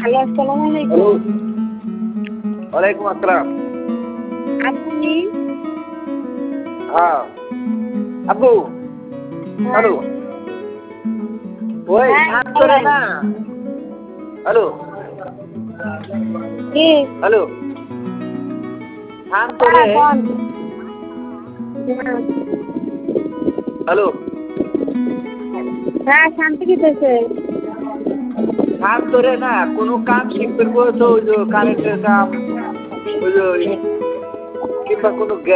Hello, আসসালামু hello, আলাইকুম। ওয়ালাইকুম আসসালাম। আপনি? হ্যাঁ, আব্বু, হ্যাঁ, হ্যালো, ওই হ্যাঁ ধান করে বলেন। না, হ্যালো, জি, হ্যালো, ধান হ্যাঁ করে, কোন? হ্যাঁ, হ্যালো, হ্যাঁ শান্তি দিতেছে। ধান করে না, কোনো কাম শিখতে তো ওই যে কারেন্টের কাম, ওই যে কিংবা কোনো